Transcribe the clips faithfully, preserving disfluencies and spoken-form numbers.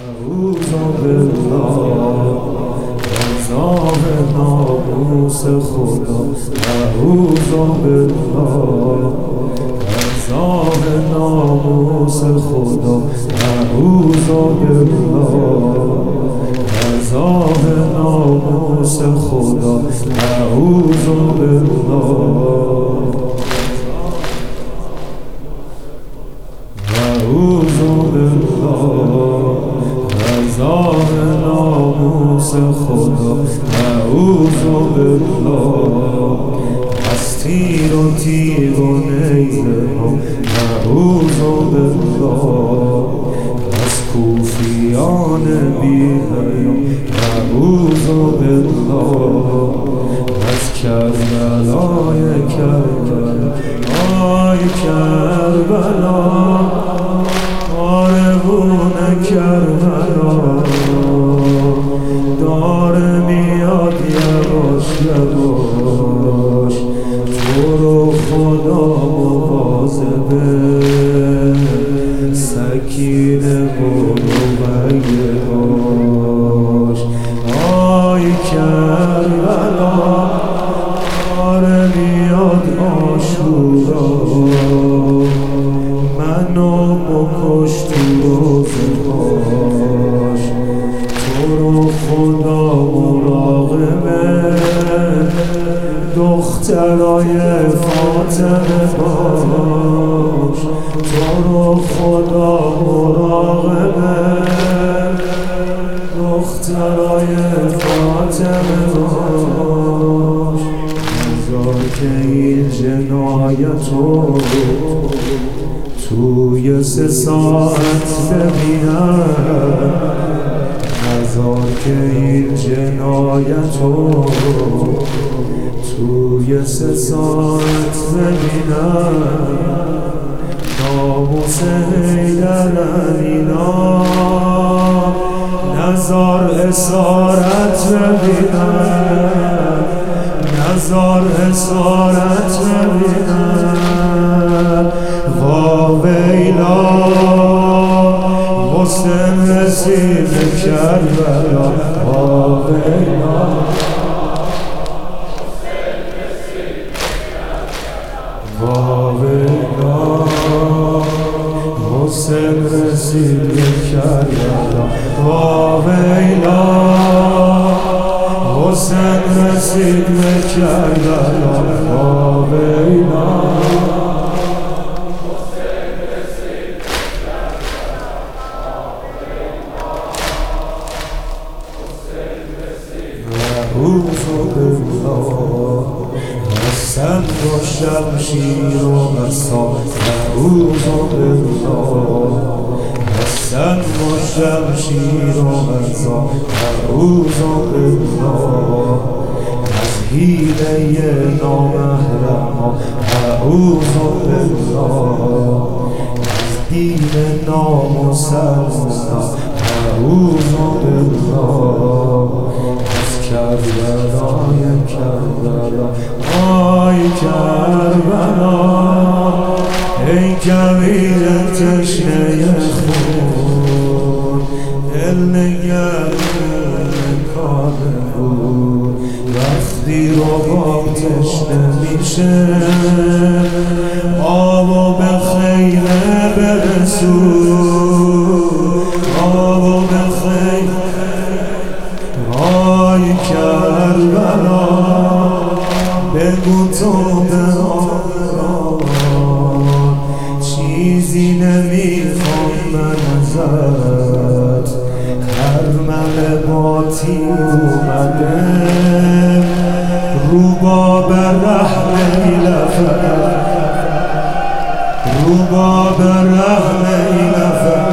اعوذ بالله عذاب ناموس خدا. اعوذ بالله عذاب ناموس خدا. اعوذ بالله عذاب ناموس خدا. اعوذ بالله اعوذ بالله عذاب ناموس خدا. اعوذ بالله از تیر و تیغانه ما. اعوذ بالله از کوفیان بی‌حیا. اعوذ بالله از کربلای کربلا. آی کربلا آرهون کربلا داره میاد یواش یواش. تو رو خدا مواظبه سکینه برو بگه باش. آی کربلا داره میاد عاشورا. منو بکش تو روزه باش. تو رو خدا مراقبه دخترای فاطمه باش. تو رو خدا مراقبه دخترای فاطمه باش. نذار که این جنایتو توی سه ساعت ببینم. نذار که این جنایتو توی سه ساعت ببینم. ناموس حیدر علینا نذار اسارت ببینم. نذار اسارت ببینم. وا ویلا حسین رسید کربلا. وا ویلا وا ویلا حسین رسید کربلا. وا ویلا حسین رسید کربلا. وا ویلا اعوذ بالله حسن و شمشیر و عصا. اعوذ بالله حسن و شمشیر و عصا. اعوذ بالله از حیله نامحرما. اعوذ بالله از دین نامسلما. اعوذ بالله کربلای کربلا. آی کربلا ای کویر تشنه خون. دل نگرد کاره بود وقتی رباب تشنه میشه. آبو به خیمه برسون. آبو به خیمه. آی کربلا بگو تو به آرام چیزی نمیخوام من ازت. خرمن با تیر اومده روباب رحم ایلفه. روباب رحم ایلفه.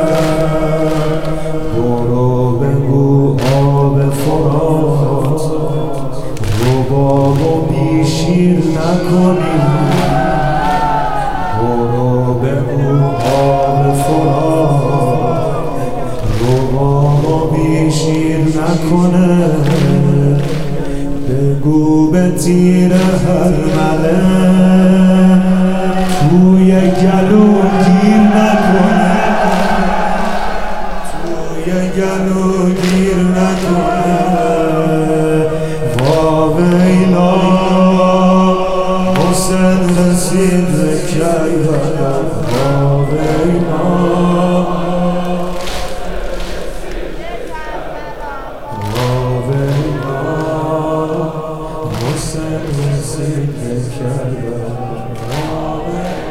برو بگو آب فرات روبابو بی شیر نکنی. برو بگو آب فرات روبابو بی شیر نکنه. بگو به تیر هرمله توی گلو گیر نکنه. توی یه گلو گیر نکنه واویلا حسین رسید به کربلا واویلا واویلا حسین رسید به کربلا